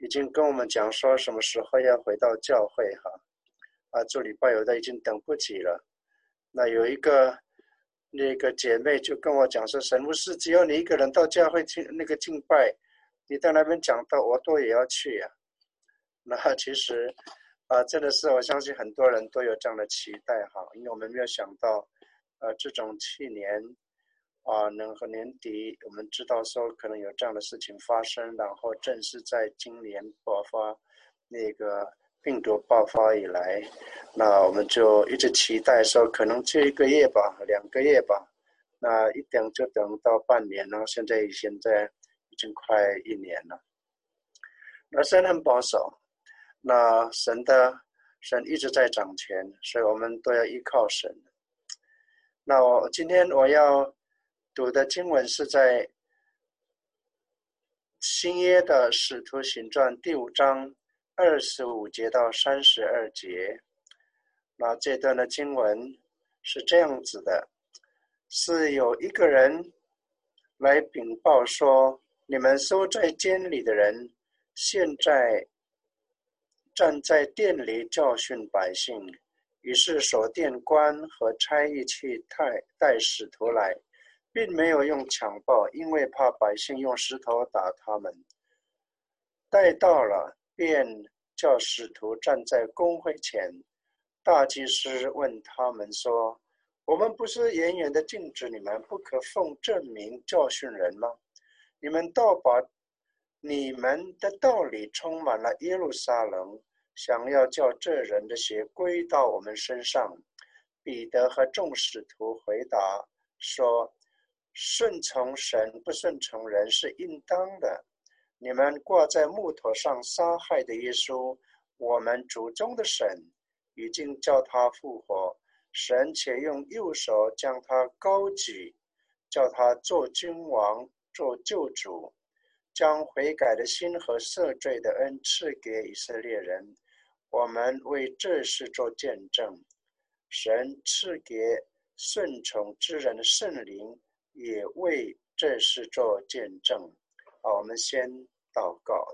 已经跟我们讲说什么时候要回到教会哈。做礼拜有的已经等不及了。那有一个那个姐妹就跟我讲说，神牧师，只有你一个人到教会去那个敬拜，你到那边讲道，我也要去呀。那其实真的是我相信很多人都有这样的期待哈，因为我们没有想到这种去年能和年底我们知道说可能有这样的事情发生，然后正是在今年爆发那个病毒爆发以来，那我们就一直期待说可能这1个月吧，2个月吧，那一等就等到半年了，现在已经快1年了。那神很保守，那神一直在掌权，所以我们都要依靠神。那今天我要读的经文是在新约的使徒行传第5章25节到32节。那这段的经文是这样子的，是有一个人来禀报说，你们收在监里的人现在站在殿里教训百姓，于是守殿官和差役去带使徒来，并没有用强暴，因为怕百姓用石头打他们。带到了，便叫使徒站在公会前。大祭司问他们说，我们不是严严的禁止你们不可奉正名教训人吗？你们倒把你们的道理充满了耶路撒冷，想要叫这人的血归到我们身上。彼得和众使徒回答说，顺从神不顺从人是应当的。你们挂在木头上杀害的耶稣，我们祖宗的神已经叫他复活，神且用右手将他高举，叫他做君王，做救主，将悔改的心和赦罪的恩赐给以色列人。我们为这事做见证。神赐给顺从之人的圣灵，也为这事做见证。好，我们先祷告。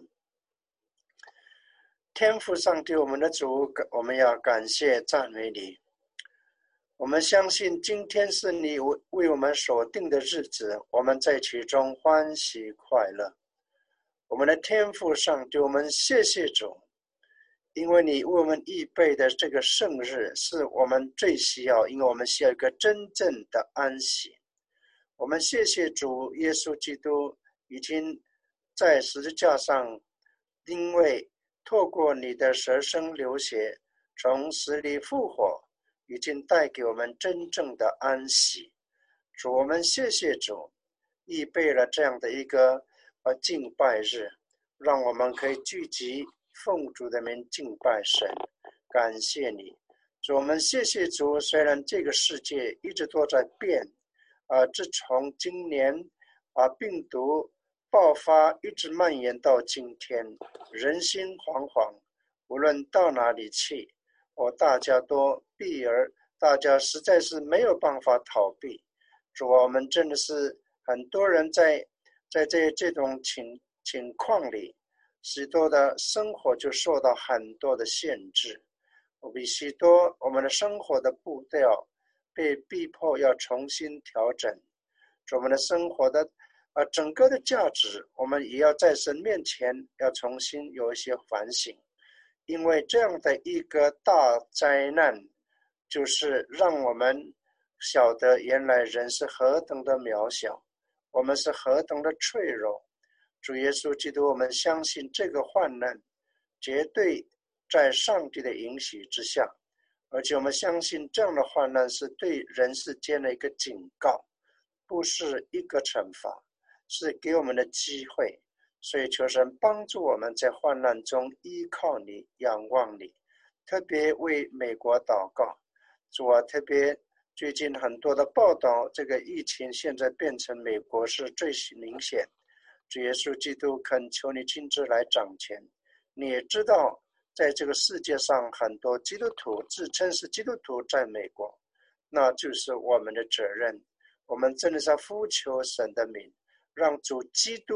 天父上帝，我们的主，我们要感谢赞美你。我们相信今天是你为我们所定的日子，我们在其中欢喜快乐。我们的天父上帝，我们谢谢主，因为你为我们预备的这个圣日是我们最需要，因为我们需要一个真正的安息。我们谢谢主耶稣基督已经在十字架上，因为透过你的舍身流血，从死里复活，已经带给我们真正的安息。主，我们谢谢主，预备了这样的一个敬拜日，让我们可以聚集奉主的名敬拜神，感谢你。主，我们谢谢主，虽然这个世界一直都在变，自从今年病毒爆发一直蔓延到今天，人心惶惶，无论到哪里去，大家都避而大家实在是没有办法逃避。主，我们真的是很多人在这种情况里，许多的生活就受到很多的限制，许多我们的生活的步调被逼迫要重新调整。我们的生活的整个的价值，我们也要在神面前要重新有一些反省。因为这样的一个大灾难，就是让我们晓得原来人是何等的渺小，我们是何等的脆弱。主耶稣基督，我们相信这个患难绝对在上帝的允许之下，而且我们相信这样的患难是对人世间的一个警告，不是一个惩罚，是给我们的机会。所以求神帮助我们在患难中依靠你，仰望你。特别为美国祷告，主啊，特别最近很多的报道，这个疫情现在变成美国是最明显。主耶稣基督，恳求你亲自来掌权。你也知道，在这个世界上很多基督徒自称是基督徒在美国，那就是我们的责任。我们真的是要呼求神的名，让主基督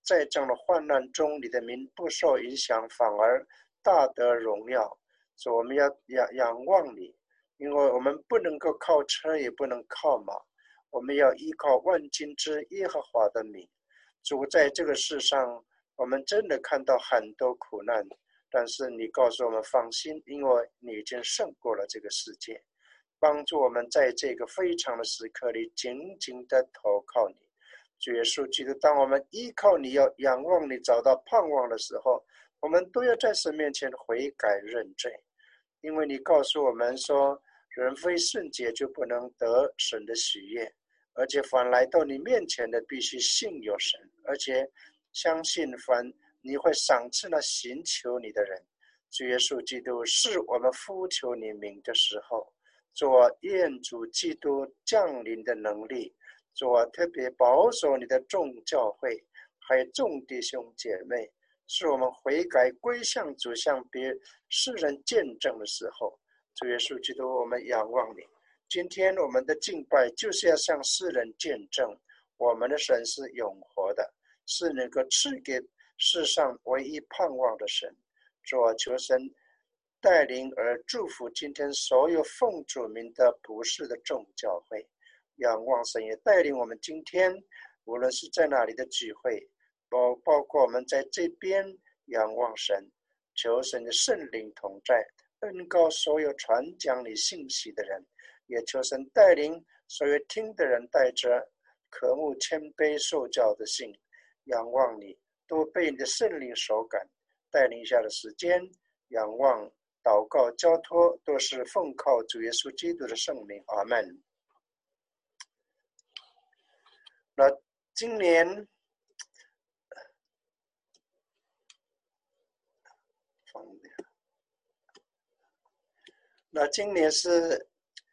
在这样的患难中，你的名不受影响，反而大得荣耀。所以我们要仰望你，因为我们不能够靠车，也不能靠马，我们要依靠万军之耶和华的名。主，在这个世上，我们真的看到很多苦难，但是你告诉我们放心，因为你已经胜过了这个世界，帮助我们在这个非常的时刻里紧紧的投靠你。主耶稣基督，当我们依靠你，要仰望你，找到盼望的时候，我们都要在神面前悔改认罪。因为你告诉我们说，人非圣洁就不能得神的喜悦，而且凡来到你面前的必须信有神，而且相信凡你会赏赐那寻求你的人。主耶稣基督，是我们呼求你名的时候，做愿主基督降临的能力，做特别保守你的众教会还有众弟兄姐妹，是我们悔改归向主，向别世人见证的时候。主耶稣基督，我们仰望你。今天我们的敬拜就是要向世人见证，我们的神是永活的，是能够赐给世上唯一盼望的神。主啊，求神带领而祝福今天所有奉主名的不是的众教会。仰望神也带领我们今天无论是在哪里的聚会，包括我们在这边仰望神，求神的圣灵同在，恩膏所有传讲你信息的人，也求神带领所有听的人带着渴慕谦卑受教的心，仰望你，都被你的圣灵所感，带领下的时间，仰望祷告交托都是奉靠主耶稣基督的圣名，阿们。那今年是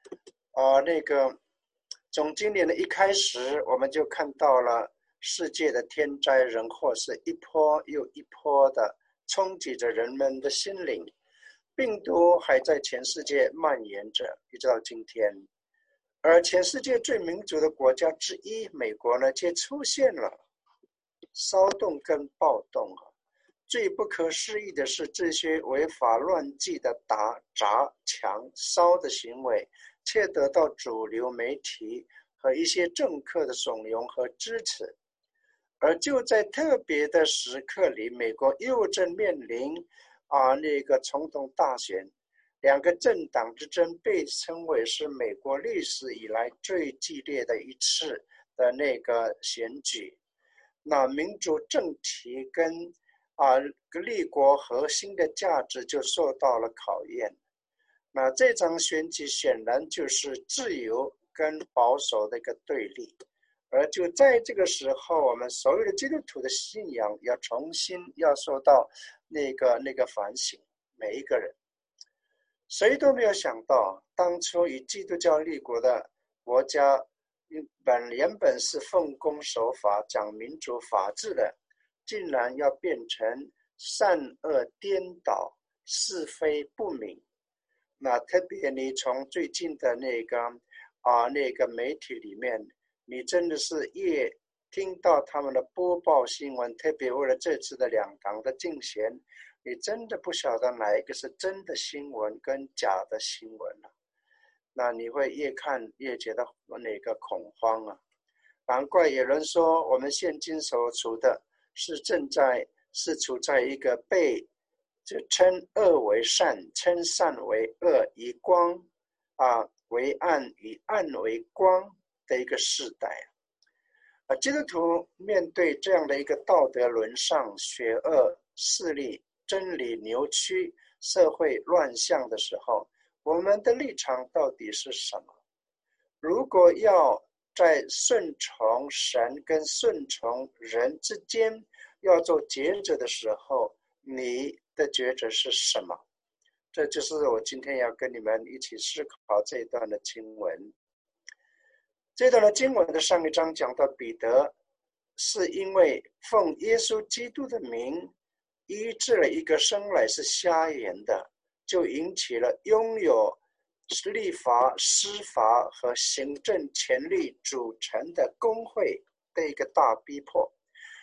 从今年的一开始，我们就看到了世界的天灾人祸是一波又一波的冲击着人们的心灵，病毒还在全世界蔓延着，一直到今天。而全世界最民主的国家之一美国呢，却出现了骚动跟暴动。最不可思议的是，这些违法乱纪的打砸抢烧的行为却得到主流媒体和一些政客的怂恿和支持。而就在特别的时刻里，美国又正面临总统大选，两个政党之争被称为是美国历史以来最激烈的一次的选举。那民主政体跟立国核心的价值就受到了考验。那这场选举显然就是自由跟保守的一个对立。而就在这个时候，我们所有的基督徒的信仰要重新要受到反省。每一个人，谁都没有想到，当初以基督教立国的国家，原本是奉公守法、讲民主法治的，竟然要变成善恶颠倒、是非不明。那特别你从最近的那个媒体里面，你真的是越听到他们的播报新闻，特别为了这次的两党的竞选，你真的不晓得哪一个是真的新闻跟假的新闻了。那你会越看越觉得恐慌啊！难怪有人说，我们现今所处的是处在一个就称恶为善，称善为恶，以光为暗，以暗为光的一个时代。基督徒面对这样的一个道德沦丧、邪恶势力、真理扭曲、社会乱象的时候，我们的立场到底是什么？如果要在顺从神跟顺从人之间要做抉择的时候，你的抉择是什么？这就是我今天要跟你们一起思考这一段的经文。这段的经文的上一章讲到，彼得是因为奉耶稣基督的名医治了一个生来是瞎眼的，就引起了拥有立法、司法和行政权力组成的公会的一个大逼迫。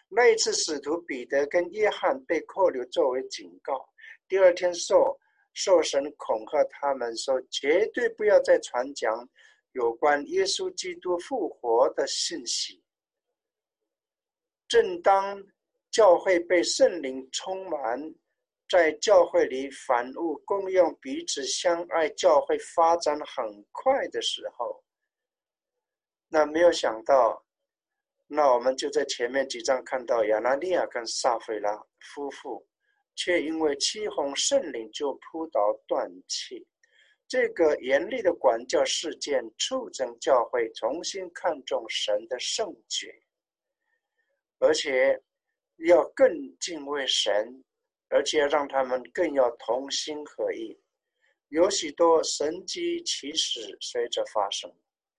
那一次使徒彼得跟约翰被扣留作为警告，第二天受神恐吓他们说，绝对不要再传讲有关耶稣基督复活的信息。正当教会被圣灵充满，在教会里凡物共用，彼此相爱，教会发展很快的时候，那没有想到，那我们就在前面几章看到亚拿尼亚跟撒非拉夫妇却因为欺哄圣灵就扑倒断气。这个严厉的管教事件促成教会重新看重神的圣洁，而且要更敬畏神，而且让他们更要同心合意。有许多神迹奇事随着发生。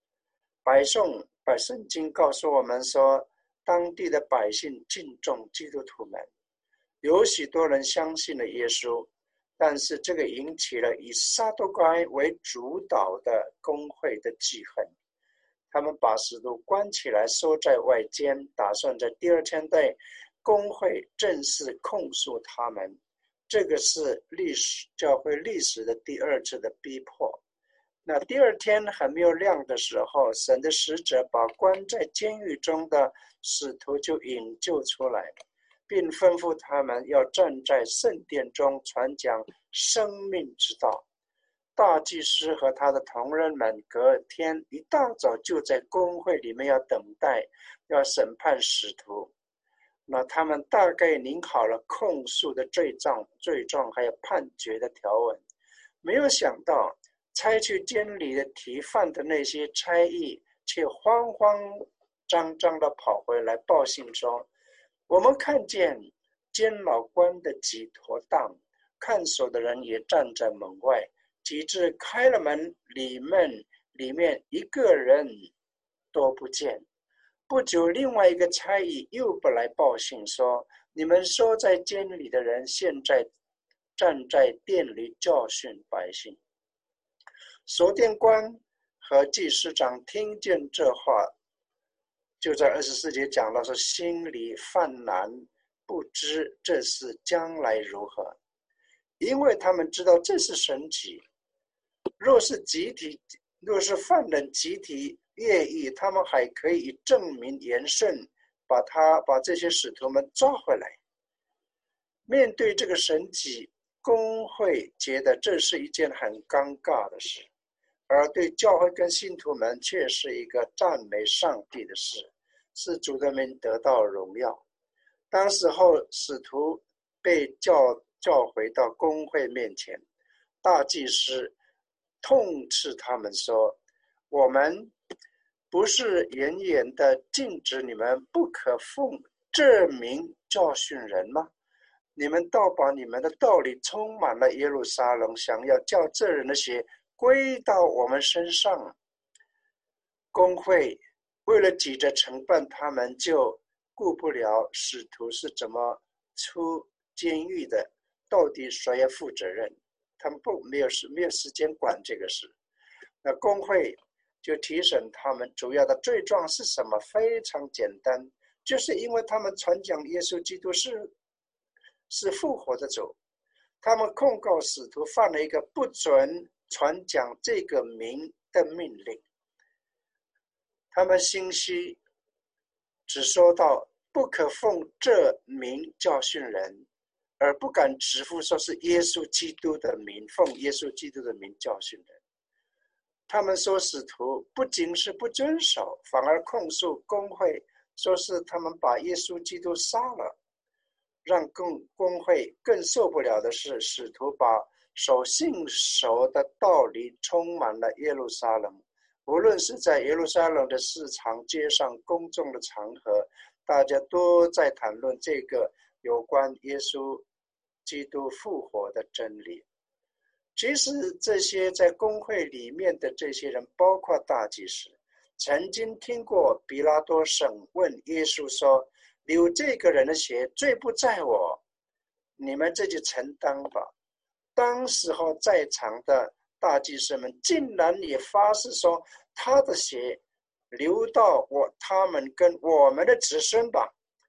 圣经告诉我们说，当地的百姓敬重基督徒们，有许多人相信了耶稣，但是这个引起了以撒都该为主导的公会的记恨。他们把使徒关起来，收在外间，打算在第二天对公会正式控诉他们。这个是教会历史的第二次的逼迫。那第二天还没有亮的时候，神的使者把关在监狱中的使徒就引救出来了，并吩咐他们要站在圣殿中传讲生命之道。大祭司和他的同仁们隔天一大早就在公会里面要等待，要审判使徒。那他们大概拟好了控诉的罪状还有判决的条文，没有想到差去监里的提犯的那些差役却慌慌张张地跑回来报信说，我们看见监牢关的几坨蛋，看守的人也站在门外，及至开了门，里面一个人都不见。不久，另外一个差役又不来报信说，你们收在监里的人现在站在殿里教训百姓。守殿官和祭司长听见这话，就在24节讲到说，心里犯难，不知这事将来如何，因为他们知道这是神迹。若是犯人集体愿意，他们还可以证明言顺，把这些使徒们抓回来。面对这个神迹，公会觉得这是一件很尴尬的事，而对教会跟信徒们却是一个赞美上帝的事，是主的名得到荣耀。当时候使徒被叫回到公会面前，大祭司痛斥他们说，我们不是远远的禁止你们不可奉这名教训人吗？你们倒把你们的道理充满了耶路撒冷，想要叫这人的血归到我们身上。公会为了急着惩办他们，就顾不了使徒是怎么出监狱的，到底谁要负责任，他们没有时间管这个事。那公会就提审他们主要的罪状是什么，非常简单，就是因为他们传讲耶稣基督是复活的主，他们控告使徒犯了一个不准传讲这个名的命令。他们信息只说到不可奉这名教训人，而不敢指负说是耶稣基督的名，奉耶稣基督的名教训人。他们说使徒不仅是不遵守，反而控诉公会，说是他们把耶稣基督杀了。让公会更受不了的是，使徒把所信守的道理充满了耶路撒冷。无论是在耶路撒冷的市场街上、公众的场合，大家都在谈论这个有关耶稣基督复活的真理。其实这些在公会里面的这些人，包括大祭司，曾经听过比拉多审问耶稣说，流这个人的血，罪不在我，你们自己承担吧。当时候在场的大祭司们竟然也发誓说，他的血流到他们跟我们的子孙吧。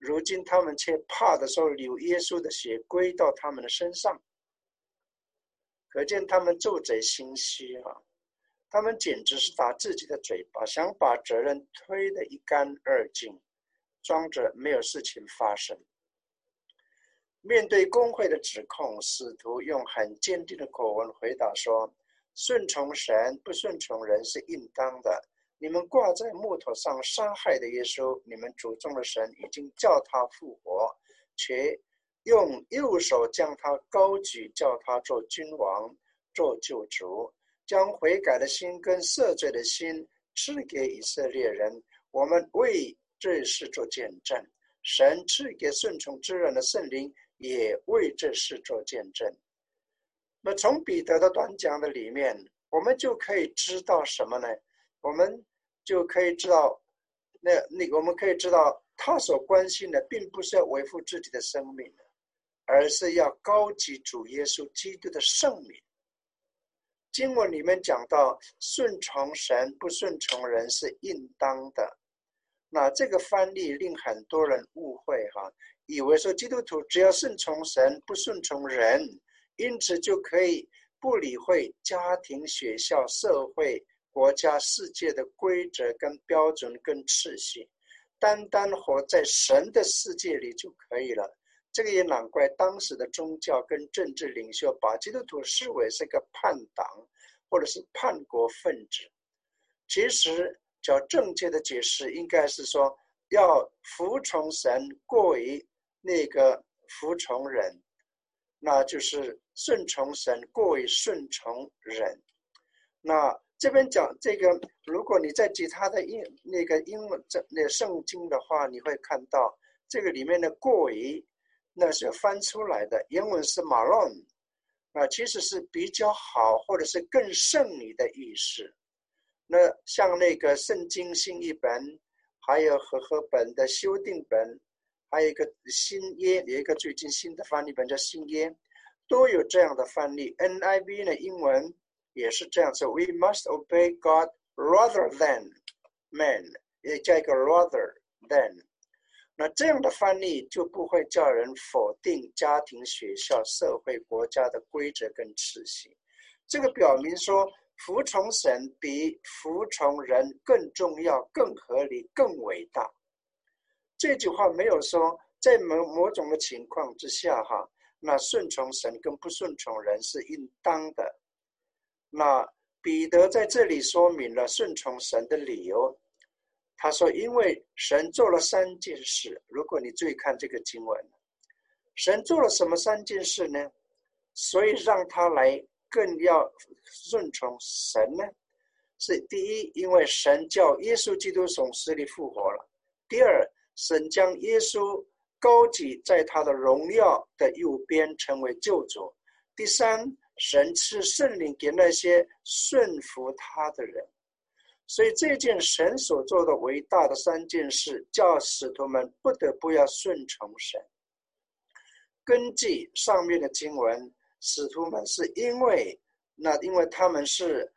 如今他们却怕的时候流耶稣的血归到他们的身上，可见他们做贼心虚啊！他们简直是打自己的嘴巴，想把责任推得一干二净，装着没有事情发生。面对公会的指控，使徒用很坚定的口吻回答说：顺从神不顺从人是应当的。你们挂在木头上杀害的耶稣，你们主中的神已经叫他复活，且用右手将他高举，叫他做君王，做救主，将悔改的心跟赦罪的心赐给以色列人。我们为这事做见证，神赐给顺从之人的圣灵也为这事做见证。那从彼得的短讲的里面，我们就可以知道什么呢？我们就可以知道，我们可以知道，他所关心的并不是要维护自己的生命，而是要高举主耶稣基督的圣名。经文里面讲到，顺从神不顺从人是应当的。那这个翻译令很多人误会以为说基督徒只要顺从神不顺从人，因此就可以不理会家庭、学校、社会、国家、世界的规则跟标准跟秩序，单单活在神的世界里就可以了。这个也难怪当时的宗教跟政治领袖把基督徒视为是个叛党或者是叛国分子。其实较正确的解释应该是说，要服从神过于那个服从人，那就是顺从神过于顺从人。那这边讲这个，如果你在其他的英文圣经的话，你会看到这个里面的过于，那是翻出来的，原文是 maron， 其实是比较好或者是更胜你的意思。那像那个圣经新译本，还有和合本的修订本，还有一个新约，有一个最近新的翻译本叫新约，都有这样的翻译。 NIV 的英文也是这样子， We must obey God rather than man， 也加一个 rather than。 那这样的翻译就不会叫人否定家庭、学校、社会、国家的规则跟秩序。这个表明说服从神比服从人更重要、更合理、更伟大。这句话没有说在某种的情况之下那顺从神跟不顺从人是应当的。那彼得在这里说明了顺从神的理由。他说因为神做了3件事。如果你注意看这个经文，神做了什么3件事呢？所以让他来更要顺从神呢？是第一，因为神叫耶稣基督从死里复活了；第二，神将耶稣高举在他的荣耀的右边，成为救主；第三，神赐圣灵给那些顺服他的人。所以这件神所做的伟大的3件事，叫使徒们不得不要顺从神。根据上面的经文，使徒们是因为他们是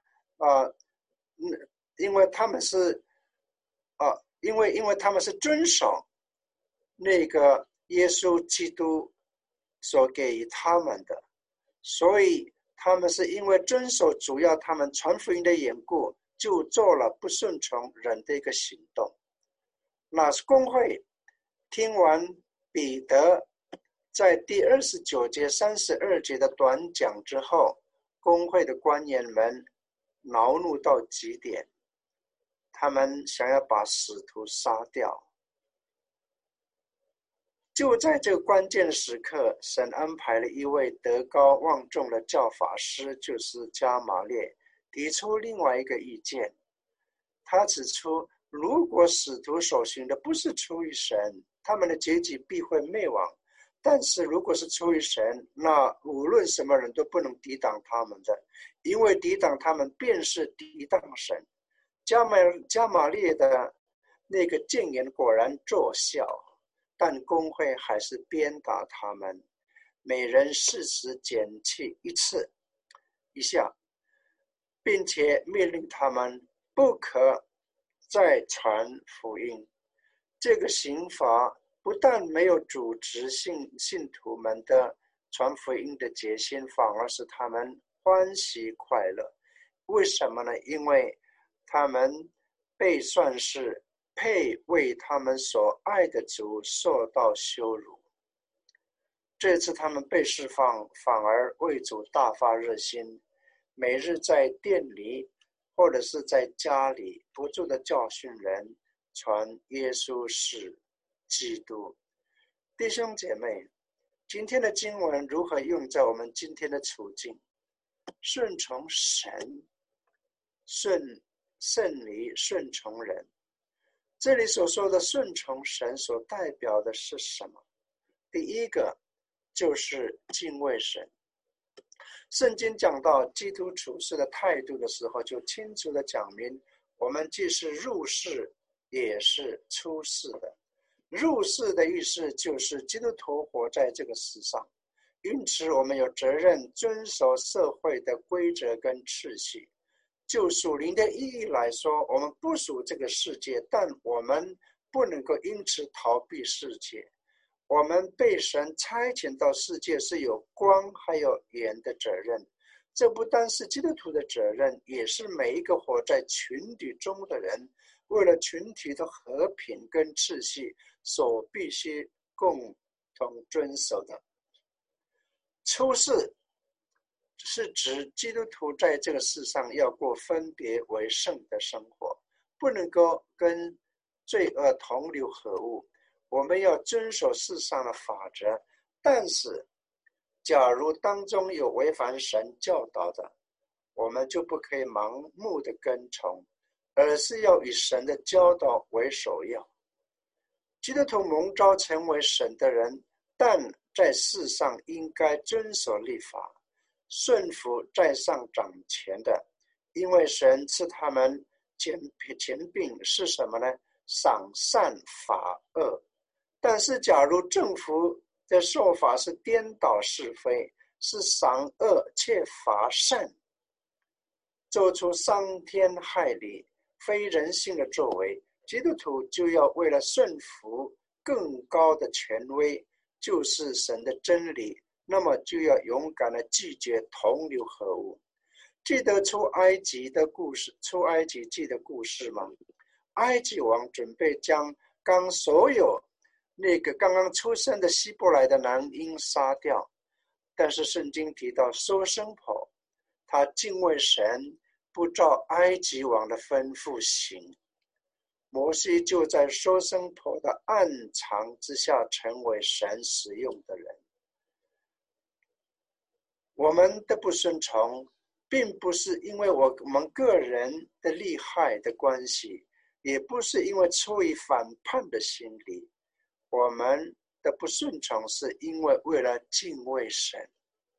遵守那个耶稣基督所给予他们的，所以他们是因为遵守主要他们传福音的缘故，就做了不顺从人的一个行动。那公会听完彼得在第29节、32节的短讲之后，公会的官员们恼怒到极点，他们想要把使徒杀掉。就在这个关键时刻，神安排了一位德高望重的教法师，就是加马列，提出另外一个意见。他指出，如果使徒所行的不是出于神，他们的结局必会灭亡；但是如果是出于神，那无论什么人都不能抵挡他们的，因为抵挡他们便是抵挡神。加马列的那个谏言果然奏效，但公会还是鞭打他们，每人40减去一下，并且命令他们不可再传福音。这个刑罚不但没有阻止信徒们的传福音的决心，反而使他们欢喜快乐。为什么呢？因为他们被算是配为他们所爱的主受到羞辱。这次他们被释放，反而为主大发热心，每日在店里或者是在家里不住的教训人，传耶稣是基督。弟兄姐妹，今天的经文如何用在我们今天的处境？顺从神，胜于顺从人。这里所说的顺从神所代表的是什么？第一个就是敬畏神。圣经讲到基督处事的态度的时候，就清楚地讲明，我们既是入世，也是出世的。入世的意思就是基督徒活在这个世上，因此我们有责任遵守社会的规则跟秩序。就属灵的意义来说，我们不属这个世界，但我们不能够因此逃避世界。我们被神差遣到世界是有光还有盐的责任，这不单是基督徒的责任，也是每一个活在群体中的人为了群体的和平跟秩序所必须共同遵守的。出世是指基督徒在这个世上要过分别为圣的生活，不能够跟罪恶同流合污。我们要遵守世上的法则，但是假如当中有违反神教导的，我们就不可以盲目的跟从，而是要以神的教导为首要。基督徒蒙召成为神的人，但在世上应该遵守律法，顺服在上掌权的，因为神赐他们权柄是什么呢？赏善罚恶。但是假如政府的说法是颠倒是非，是赏恶却罚善，做出伤天害理非人性的作为，基督徒就要为了顺服更高的权威，就是神的真理，那么就要勇敢的拒绝同流合污。记得出埃及记的故事吗？埃及王准备将所有那个刚刚出生的希伯来的男婴杀掉，但是圣经提到收生婆，他敬畏神，不照埃及王的吩咐行。摩西就在收生婆的暗藏之下成为神使用的人。我们的不顺从并不是因为我们个人的利害的关系，也不是因为出于反叛的心理，我们的不顺从是因为为了敬畏神。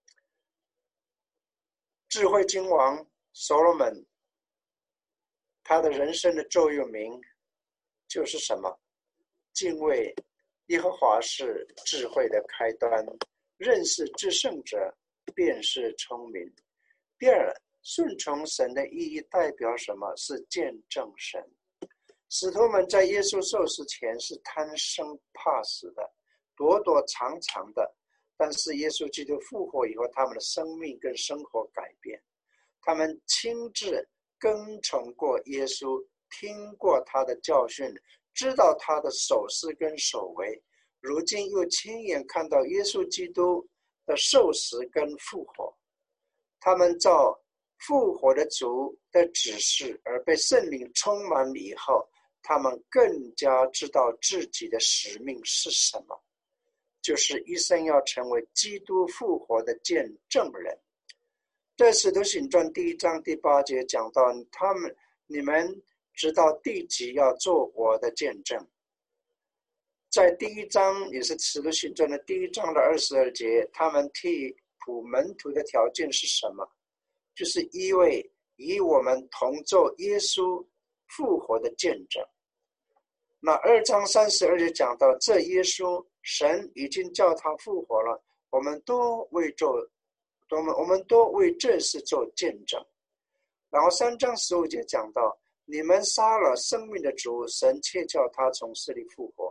智慧君王所罗门，他的人生的座右铭就是什么？敬畏耶和华是智慧的开端，认识至圣者便是聪明。第二，顺从神的意义代表什么？是见证神。使徒们在耶稣受死前是贪生怕死的，躲躲藏藏的，但是耶稣基督复活以后，他们的生命跟生活改变，他们亲自跟从过耶稣，听过他的教训，知道他的手势跟手为，如今又亲眼看到耶稣基督的受死跟复活，他们照复活的主的指示而被圣灵充满以后，他们更加知道自己的使命是什么，就是一生要成为基督复活的见证人。在使徒行传1章第8节讲到，你们直到地极要做我的见证。在1章，也是使徒行传的1章的22节，他们替补门徒的条件是什么？就是因为与我们同做耶稣复活的见证。那2章32节讲到，这耶稣神已经叫他复活了，我们都为这事做见证。然后3章15节讲到，你们杀了生命的主，神却叫他从死里复活，我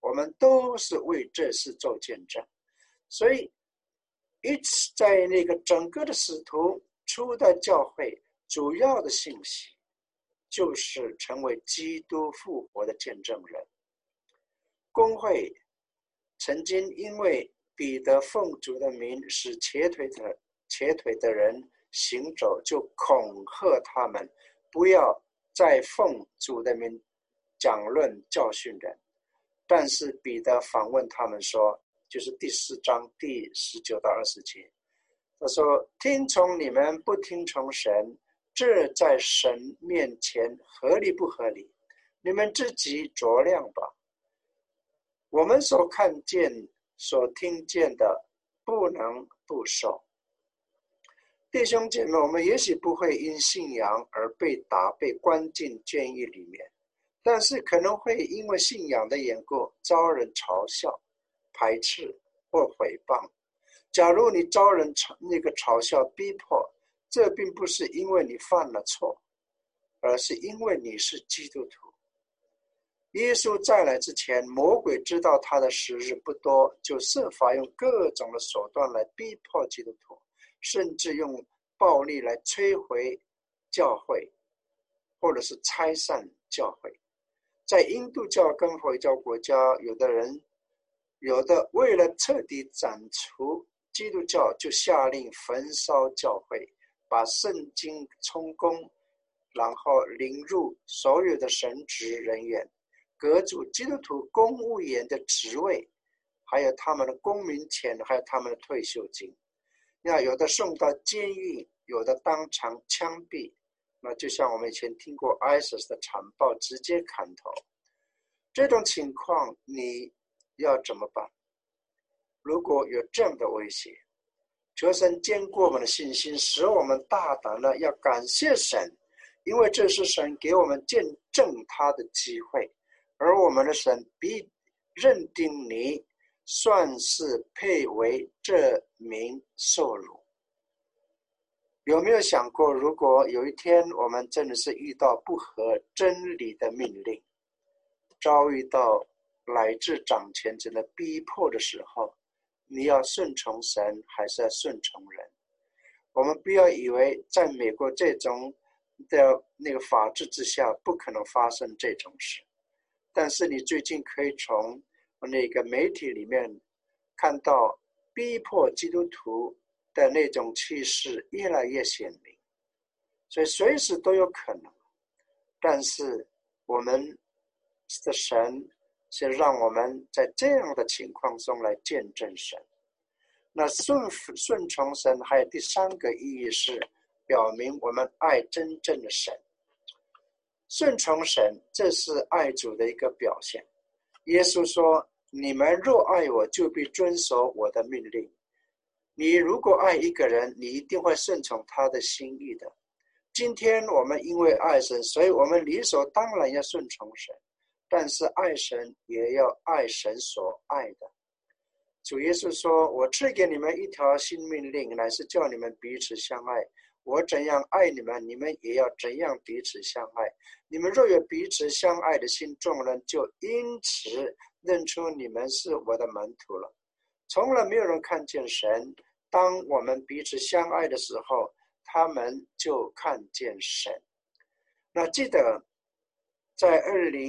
我们都是为这事做见证。所以一直在那个整个的使徒初代教会主要的信息就是成为基督复活的见证人。公会曾经因为彼得奉主的名使瘸腿的人行走，就恐吓他们不要再奉主的名讲论教训人。但是彼得反问他们说，就是第4章第19到20节，他说：听从你们不听从神，这在神面前合理不合理？你们自己酌量吧。我们所看见所听见的不能不受。弟兄姐妹，我们也许不会因信仰而被打被关进监狱里面，但是可能会因为信仰的缘故遭人嘲笑、排斥或诽谤。假如你遭人嘲笑逼迫，这并不是因为你犯了错，而是因为你是基督徒。耶稣再来之前，魔鬼知道他的时日不多，就设法用各种的手段来逼迫基督徒，甚至用暴力来摧毁教会，或者是拆散教会。在印度教跟回教国家，有的为了彻底斩除基督教，就下令焚烧教会，把圣经充公，然后凌辱所有的神职人员，革除基督徒公务员的职位，还有他们的公民权，还有他们的退休金。那有的送到监狱，有的当场枪毙。那就像我们以前听过 ISIS 的残暴，直接砍头。这种情况你要怎么办？如果有这样的威胁，求神坚固我们的信心，使我们大胆的要感谢神，因为这是神给我们见证他的机会，而我们的神必认定你算是配为这名受辱。有没有想过，如果有一天我们真的是遇到不合真理的命令，遭遇到来自掌权者的逼迫的时候，你要顺从神还是要顺从人？我们不要以为在美国这种的那个法治之下不可能发生这种事，但是你最近可以从那个媒体里面看到逼迫基督徒的那种气势越来越显明，所以随时都有可能。但是我们的神是让我们在这样的情况中来见证神。那顺从神还有第3个意义是表明我们爱真正的神。顺从神，这是爱主的一个表现。耶稣说，你们若爱我，就必遵守我的命令。你如果爱一个人，你一定会顺从他的心意的。今天我们因为爱神，所以我们理所当然要顺从神，但是爱神也要爱神所爱的。主耶稣说，我赐给你们一条新命令，乃是叫你们彼此相爱。我怎样爱你们，你们也要怎样彼此相爱。你们若有彼此相爱的心，众人就因此认出你们是我的门徒了。从来没有人看见神，当我们彼此相爱的时候，他们就看见神。那记得在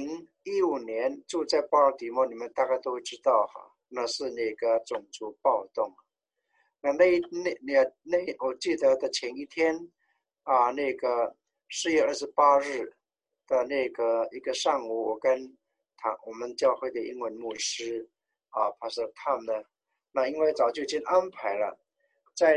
2015年住在巴尔的摩，你们大概都知道哈，那是那个种族暴动。那我记得的前一天啊，那个4月28日的那个一个上午，我跟我们教会的英文牧师Pastor Tom 呢，那因为早就已经安排了，在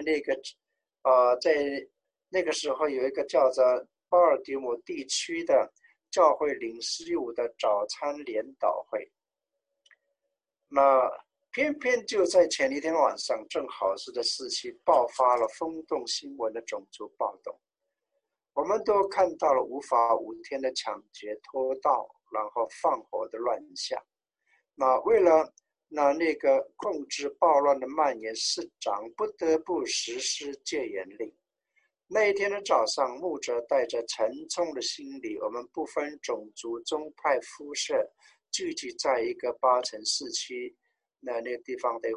那个时候有一个叫做巴尔的摩地区的教会领事务的早餐联祷会。那偏偏就在前一天晚上，正好是这4期爆发了轰动新闻的种族暴动。我们都看到了无法无天的抢劫、拖盗，然后放火的乱象。那为了那个控制暴乱的蔓延，市长不得不实施戒严令。那一天的早上，牧者带着沉重的心理，我们不分种族、宗派、肤色， 聚集在一个8城4区那个地方的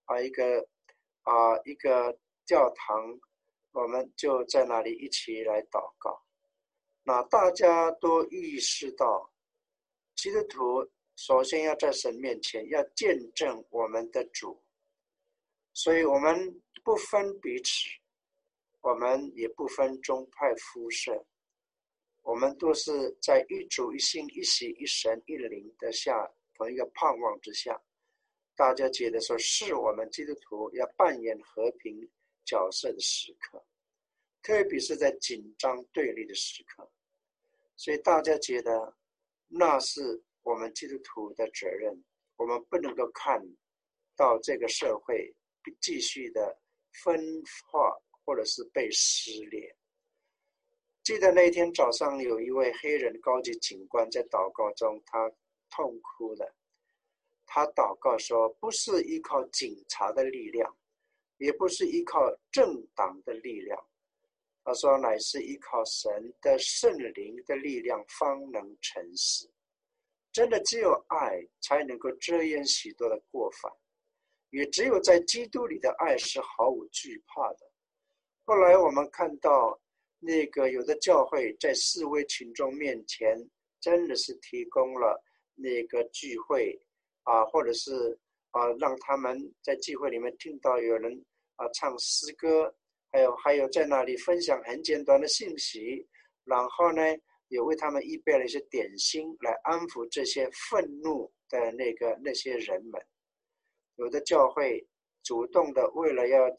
一个教堂，我们就在那里一起来祷告。那大家都意识到，基督徒首先要在神面前要见证我们的主，所以我们不分彼此，我们也不分宗派肤色，我们都是在一主一信一洗一神一灵的下同一个盼望之下，大家觉得说是我们基督徒要扮演和平角色的时刻，特别是在紧张对立的时刻，所以大家觉得那是我们基督徒的责任，我们不能够看到这个社会继续的分化或者是被撕裂。记得那天早上有一位黑人高级警官在祷告中，他痛哭了。他祷告说，不是依靠警察的力量，也不是依靠政党的力量，他说乃是依靠神的圣灵的力量方能成事。真的只有爱才能够遮掩许多的过犯，也只有在基督里的爱是毫无惧怕的。后来我们看到那个有的教会在示威群众面前真的是提供了那个聚会或者是让他们在聚会里面听到有人唱诗歌，还有在那里分享很简单的信息，然后呢也为他们预备了一些点心来安抚这些愤怒的那些人们。有的教会主动的为了要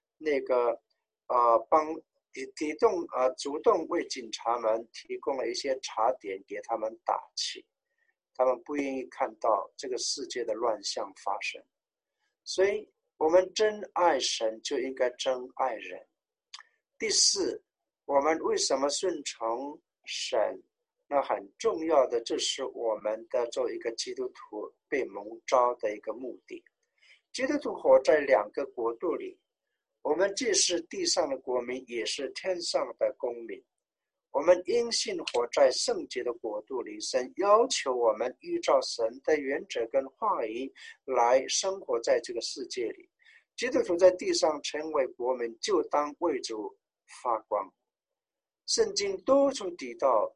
主动为警察们提供了一些茶点给他们打气，他们不愿意看到这个世界的乱象发生。所以我们真爱神就应该真爱人。第四，我们为什么顺从神？那很重要的就是我们的作为一个基督徒被蒙召的一个目的。基督徒活在2个国度里，我们既是地上的国民，也是天上的公民。我们因信活在圣洁的国度里，神要求我们依照神的原则跟话语来生活在这个世界里。基督徒在地上成为国民，就当为主发光。圣经多处提到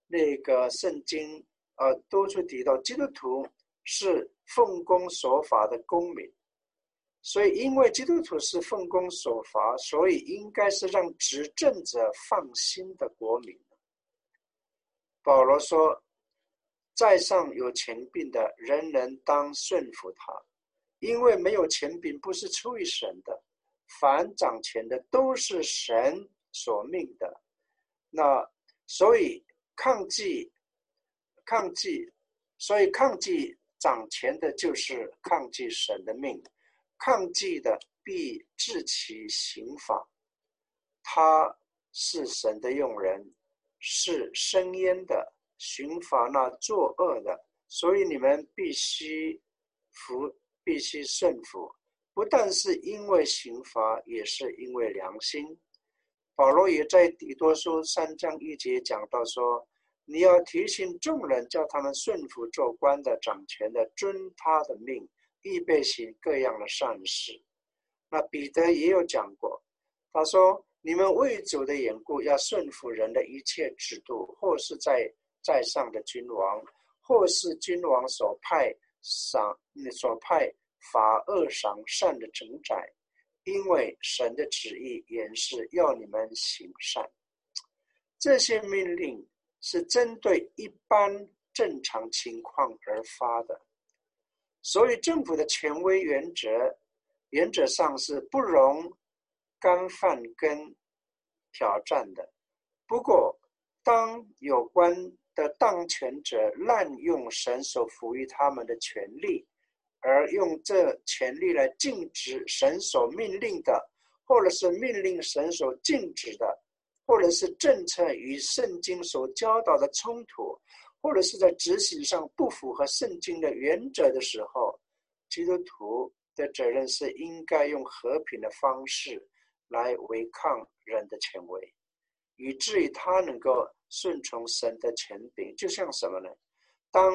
多处提到基督徒是奉公守法的公民，所以因为基督徒是奉公守法，所以应该是让执政者放心的国民。保罗说，在上有权柄的，人人当顺服他，因为没有权柄不是出于神的，凡掌权的都是神所命的。那所以抗拒掌权的就是抗拒神的命，抗拒的必治其刑罚。他是神的用人，是伸冤的，刑罚那作恶的，所以你们必须顺服，不但是因为刑罚，也是因为良心。保罗也在底多书3章1节讲到说，你要提醒众人，叫他们顺服做官的掌权的，遵他的命，预备行各样的善事。那彼得也有讲过，他说，你们为主的缘故要顺服人的一切制度，或是在上的君王，或是君王所派罚恶赏善的主宰，因为神的旨意原是要你们行善。这些命令是针对一般正常情况而发的，所以政府的权威原则上是不容干犯跟挑战的。不过当有关的当权者滥用神所赋予他们的权利，而用这权利来禁止神所命令的，或者是命令神所禁止的，或者是政策与圣经所教导的冲突，或者是在执行上不符合圣经的原则的时候，基督徒的责任是应该用和平的方式来违抗人的权威，以至于他能够顺从神的权柄。就像什么呢？当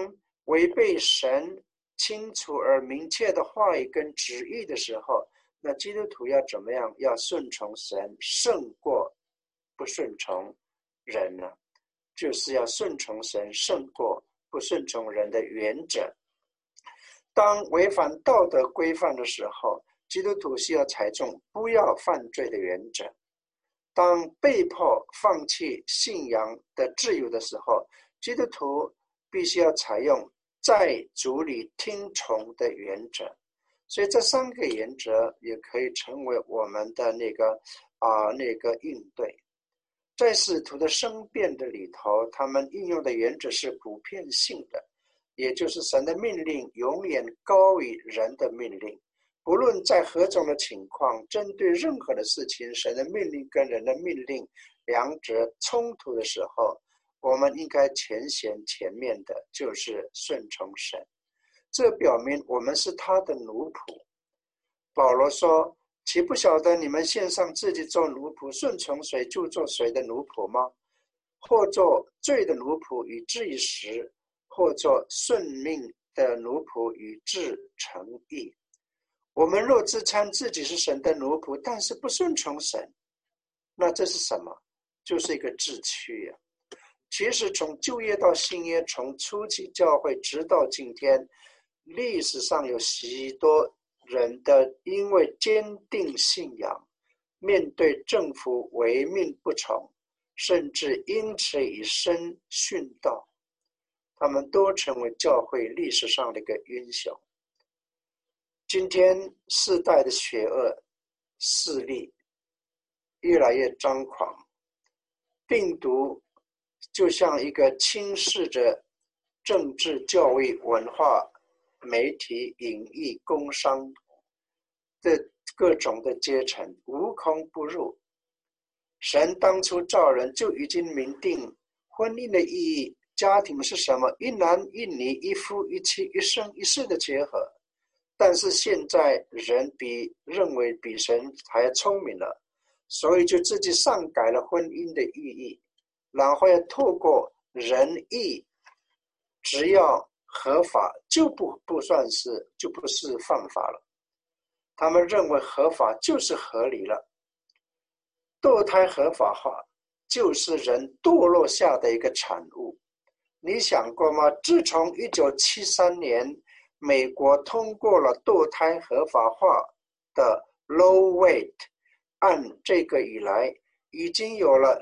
违背神清楚而明确的话语跟旨意的时候，那基督徒要怎么样？要顺从神胜过不顺从人呢？就是要顺从神胜过不顺从人的原则。当违反道德规范的时候，基督徒需要采用不要犯罪的原则。当被迫放弃信仰的自由的时候，基督徒必须要采用在主里听从的原则。所以这三个原则也可以成为我们的那个应对。在使徒的申辩的里头，他们应用的原则是普遍性的，也就是神的命令永远高于人的命令。不论在何种的情况，针对任何的事情，神的命令跟人的命令两者冲突的时候，我们应该前面的就是顺从神。这表明我们是他的奴仆。保罗说，岂不晓得你们献上自己做奴仆，顺从谁就做谁的奴仆吗？或做罪的奴仆以至于死，或做顺命的奴仆以致成义。我们若自称自己是神的奴仆，但是不顺从神，那这是什么？就是一个自屈呀。其实从旧约到新约，从初期教会直到今天，历史上有许多人的因为坚定信仰，面对政府唯命不从，甚至因此以身殉道，他们都成为教会历史上的一个英雄。今天世代的邪恶势力越来越张狂，病毒就像一个侵蚀着政治、教育、文化、媒体、影艺、工商的各种的阶层，无孔不入。神当初造人就已经明定婚姻的意义，家庭是什么？一男一女，一夫一妻，一生一世的结合。但是现在人认为比神还聪明了，所以就自己擅改了婚姻的意义，然后要透过仁义，只要合法就不是犯法了。他们认为合法就是合理了。堕胎合法化就是人堕落下的一个产物。你想过吗？自从1973年美国通过了堕胎合法化的 Roe Wade 案，这个以来，已经有了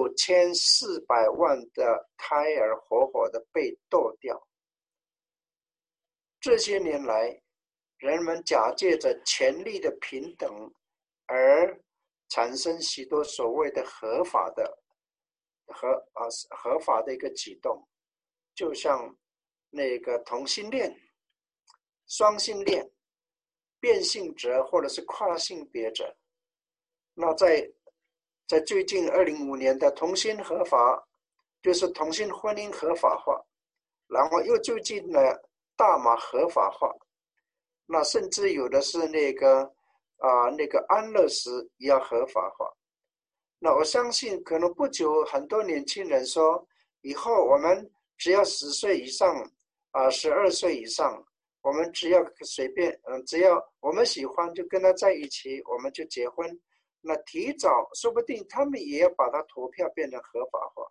6400万的胎儿活活的被堕掉。这些年来，人们假借着权利的平等而产生许多所谓的合法的一个举动，就像那个同性恋、双性恋、变性者或者是跨性别者。那在最近2005年的同性合法，就是同性婚姻合法化，然后又最近呢大麻合法化，那甚至有的是那个安乐死也要合法化。那我相信可能不久很多年轻人说，以后我们只要10岁以上12岁以上，我们只要随便只要我们喜欢就跟他在一起，我们就结婚。那提早说不定他们也要把它投票变成合法化。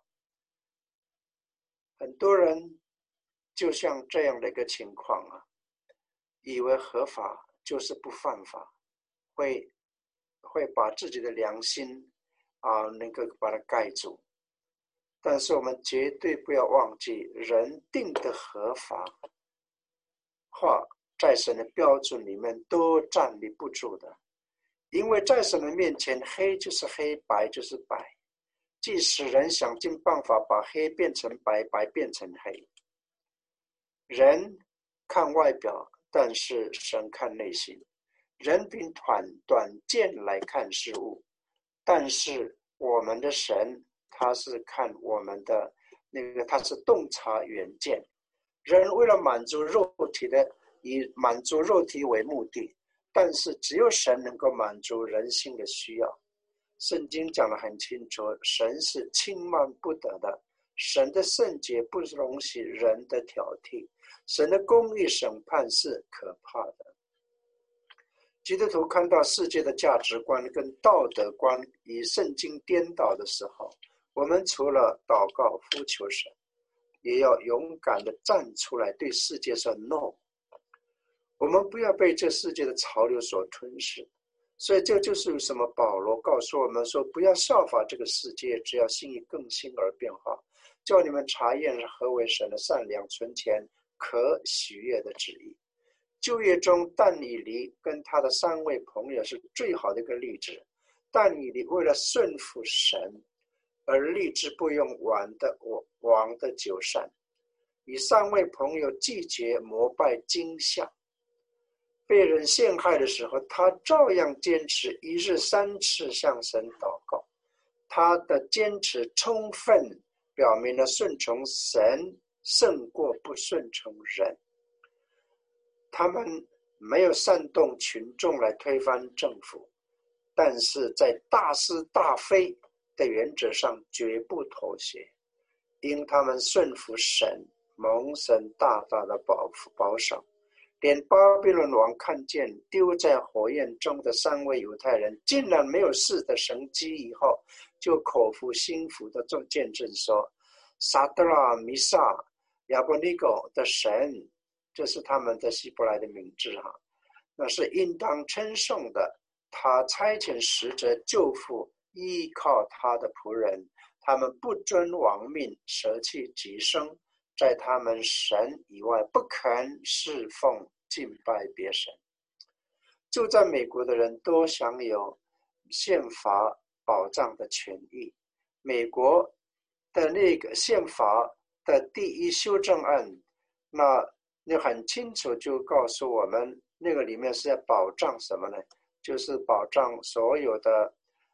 很多人就像这样的一个情况以为合法就是不犯法，会把自己的良心能够把它盖住。但是我们绝对不要忘记，人定的合法化在神的标准里面都站立不住的。因为在神的面前，黑就是黑，白就是白，即使人想尽办法把黑变成白，白变成黑。人看外表，但是神看内心。人凭短见来看事物，但是我们的神他是看我们的他是洞察远见。人为了满足肉体以满足肉体为目的，但是只有神能够满足人性的需要。圣经讲得很清楚，神是轻慢不得的， 神的圣洁不容许人的挑剔，神的公义审判是可怕的。基督徒看到世界的价值观跟道德观与圣经颠倒的时候，我们除了祷告呼求神，也要勇敢地站出来对世界说 no。 我们不要被这世界的潮流所吞噬。所以这就是为什么保罗告诉我们说，不要效法这个世界，只要心意更新而变化，叫你们查验何为神的善良、纯全、可喜悦的旨意。旧约中但以理跟他的3位朋友是最好的一个例子。但以理为了顺服神而立志不用王的酒膳，与3位朋友拒绝膜拜金像。被人陷害的时候，他照样坚持1日3次向神祷告。他的坚持充分表明了顺从神胜过不顺从人。他们没有煽动群众来推翻政府，但是在大是大非的原则上绝不妥协，因他们顺服神，蒙神大大的保赏。连巴比伦王看见丢在火焰中的3位犹太人竟然没有事的神迹以后，就口服心服的做见证说，撒德拉、弥撒、亚伯尼狗的神，这是他们的希伯来的名字那是应当称颂的。他差遣使者救父，依靠他的仆人，他们不遵王命，舍弃己生，在他们神以外不肯侍奉敬拜别神。住在美国的人都享有宪法保障的权益。美国的那个宪法的第1修正案，那很清楚就告诉我们，那个里面是在保障什么呢？就是保障所有的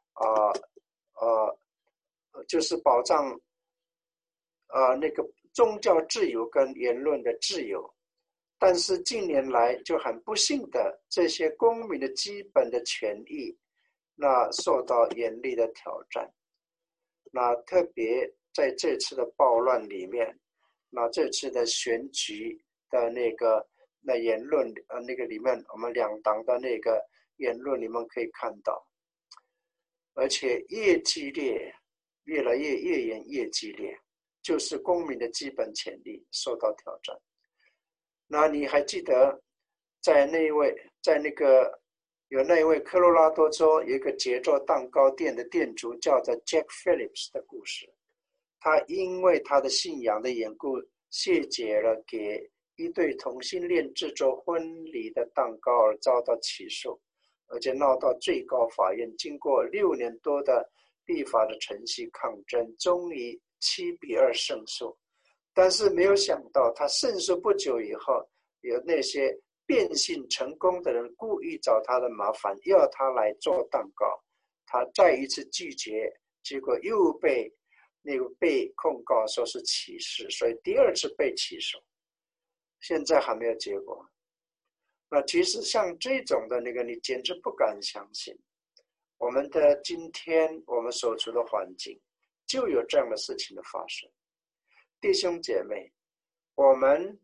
就是保障那个宗教自由跟言论的自由。但是近年来就很不幸的，这些公民的基本的权益那受到严厉的挑战。那特别在这次的暴乱里面，那这次的选举的那言论那个里面，我们2党的那个言论你们可以看到，而且越激烈，越来越演越激烈，就是公民的基本权利受到挑战。那你还记得在那个有那一位科罗拉多州有一个节奏蛋糕店的店主叫做 Jack Phillips 的故事。他因为他的信仰的缘故，谢绝了给一对同性恋制作婚礼的蛋糕而遭到起诉，而且闹到最高法院，经过6年多的立法的程序抗争，终于7-2胜诉。但是没有想到，他胜诉不久以后，有那些变性成功的人故意找他的麻烦，要他来做蛋糕。他再一次拒绝，结果又被控告说是歧视，所以第2次被起诉，现在还没有结果。那其实像这种的你简直不敢相信，我们的今天我们所处的环境就有这样的事情的发生。弟兄姐妹，我们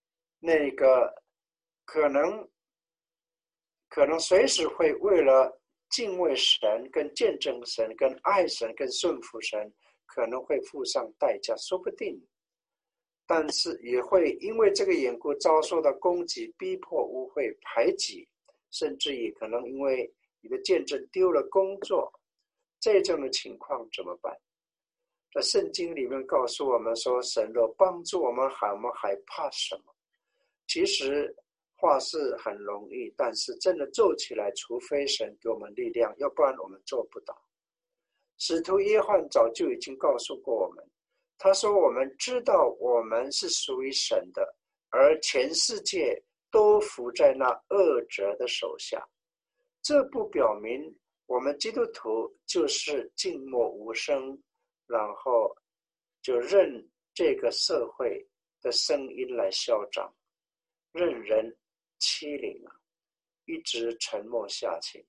可能随时会为了敬畏神跟见证神跟爱神跟顺服神，可能会付上代价，说不定。但是也会因为这个缘故遭受到攻击、逼迫、污秽、排挤，甚至也可能因为你的见证丢了工作。这种的情况怎么办？在圣经里面告诉我们说，神若帮助我们，我们还怕什么？其实话是很容易，但是真的做起来，除非神给我们力量，要不然我们做不到。使徒约翰早就已经告诉过我们，他说我们知道我们是属于神的，而全世界都服在那恶者的手下。这不表明我们基督徒就是静默无声，然后就任这个社会的声音来嚣张，任人欺凌一直沉默下去。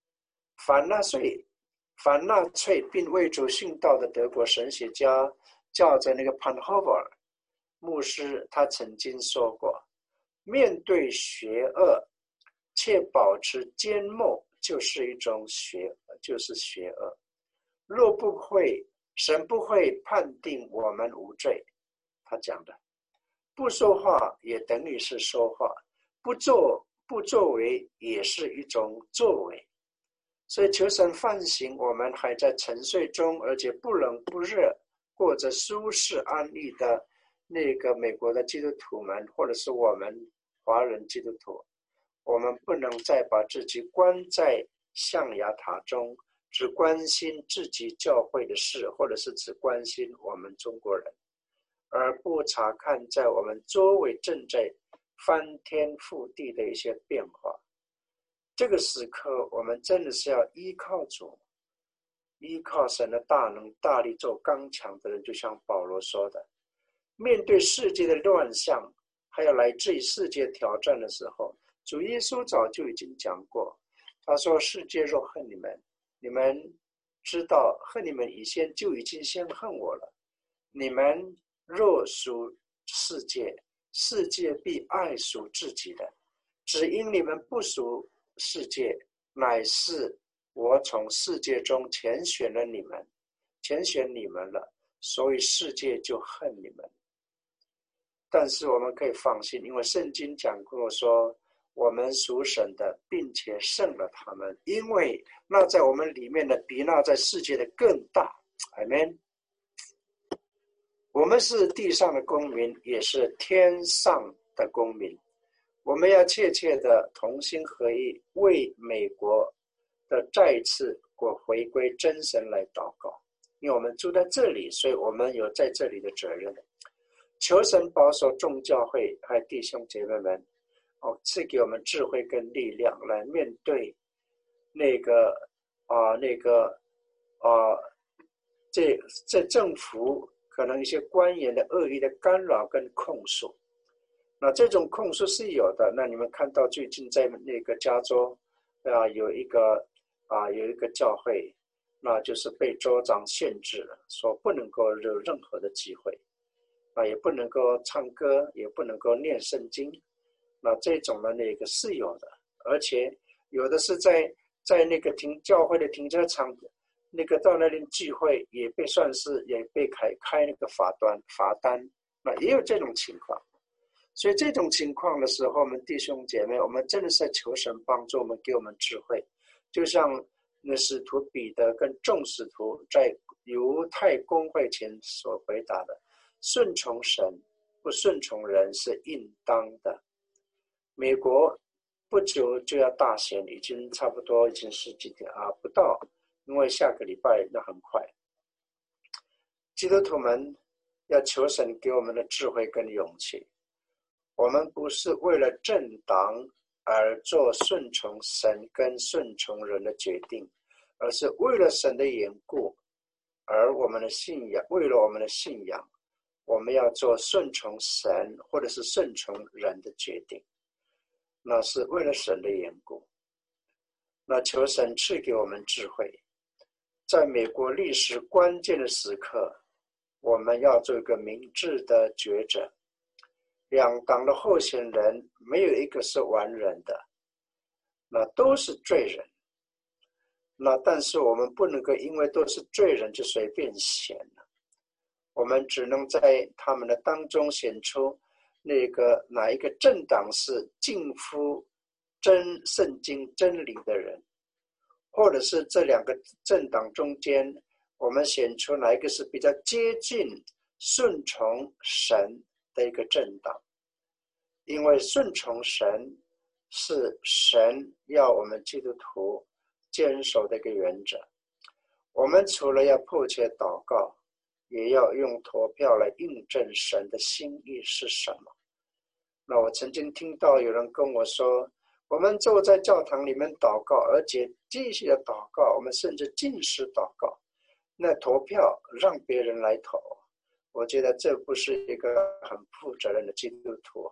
反纳粹并为主殉道的德国神学家叫着那个 Bonhoeffer 牧师，他曾经说过，面对邪恶且保持缄默就是一种就是邪恶。若不会，神不会判定我们无罪。他讲的，不说话也等于是说话，不作为也是一种作为。所以求神唤醒我们还在沉睡中，而且不冷不热，过着舒适安逸的那个美国的基督徒们，或者是我们华人基督徒，我们不能再把自己关在象牙塔中，只关心自己教会的事，或者是只关心我们中国人，而不查看在我们周围正在翻天覆地的一些变化。这个时刻我们真的是要依靠主，依靠神的大能大力做刚强的人，就像保罗说的，面对世界的乱象还有来自于世界挑战的时候，主耶稣早就已经讲过，他说世界若恨你们，你们知道恨你们以前就已经先恨我了。你们若属世界，世界必爱属自己的，只因你们不属世界，乃是我从世界中拣选你们了，所以世界就恨你们。但是我们可以放心，因为圣经讲过说，我们属神的，并且胜了他们，因为那在我们里面的比那在世界的更大。Amen。我们是地上的公民，也是天上的公民。我们要切切的同心合意，为美国的再一次回归真神来祷告。因为我们住在这里，所以我们有在这里的责任。求神保守众教会还有弟兄姐妹们，赐给我们智慧跟力量来面对这政府可能一些官员的恶意的干扰跟控诉。那这种控诉是有的。那你们看到最近在那个加州有一个教会，那就是被州长限制了，说不能够有任何的机会，也不能够唱歌，也不能够念圣经。那这种的那个是有的，而且有的是在那个教会的停车场，那个到那里聚会也被开那个罚单，那也有这种情况。所以这种情况的时候，我们弟兄姐妹，我们真的是在求神帮助我们，给我们智慧。就像那使徒彼得跟众使徒在犹太公会前所回答的，顺从神不顺从人是应当的。美国不久就要大选，已经差不多已经10几天不到，因为下个礼拜那很快。基督徒们要求神给我们的智慧跟勇气。我们不是为了政党而做顺从神跟顺从人的决定，而是为了神的缘故，而我们的信仰，为了我们的信仰，我们要做顺从神或者是顺从人的决定，那是为了神的缘故。那求神赐给我们智慧，在美国历史关键的时刻，我们要做一个明智的抉择。两党的候选人没有一个是完人的，那都是罪人。那但是我们不能够因为都是罪人就随便选了，我们只能在他们的当中选出哪一个政党是近乎圣经真理的人，或者是这两个政党中间，我们选出哪一个是比较接近顺从神的一个政党。因为顺从神是神要我们基督徒坚守的一个原则。我们除了要迫切祷告，也要用投票来印证神的心意是什么。那我曾经听到有人跟我说，我们坐在教堂里面祷告，而且继续的祷告，我们甚至禁食祷告，那投票让别人来投，我觉得这不是一个很负责任的基督徒。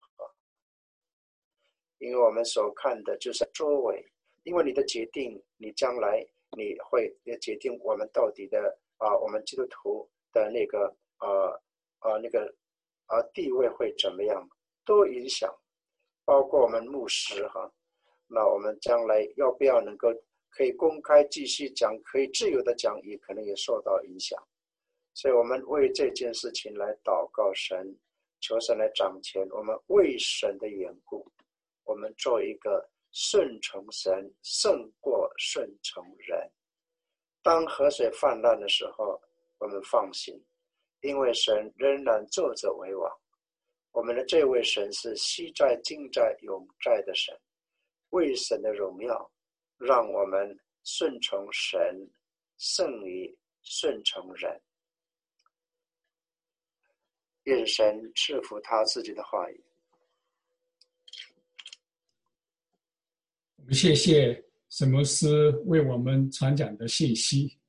因为我们所看的就是周围，因为你的决定，你将来你会决定我们到底的我们基督徒的那个那个地位会怎么样，都影响，包括我们牧师哈。那我们将来要不要能够可以公开继续讲，可以自由的讲，也可能也受到影响。所以我们为这件事情来祷告神，求神来掌权。我们为神的缘故，我们做一个顺从神胜过顺从人。当河水泛滥的时候，我们放心，因为神仍然坐着为王。我们的这位神是昔在今在永在的神，为神的荣耀，让我们顺从神胜于顺从人。愿神赐福他自己的话语。 我们谢谢沈牧师为我们传讲的信息。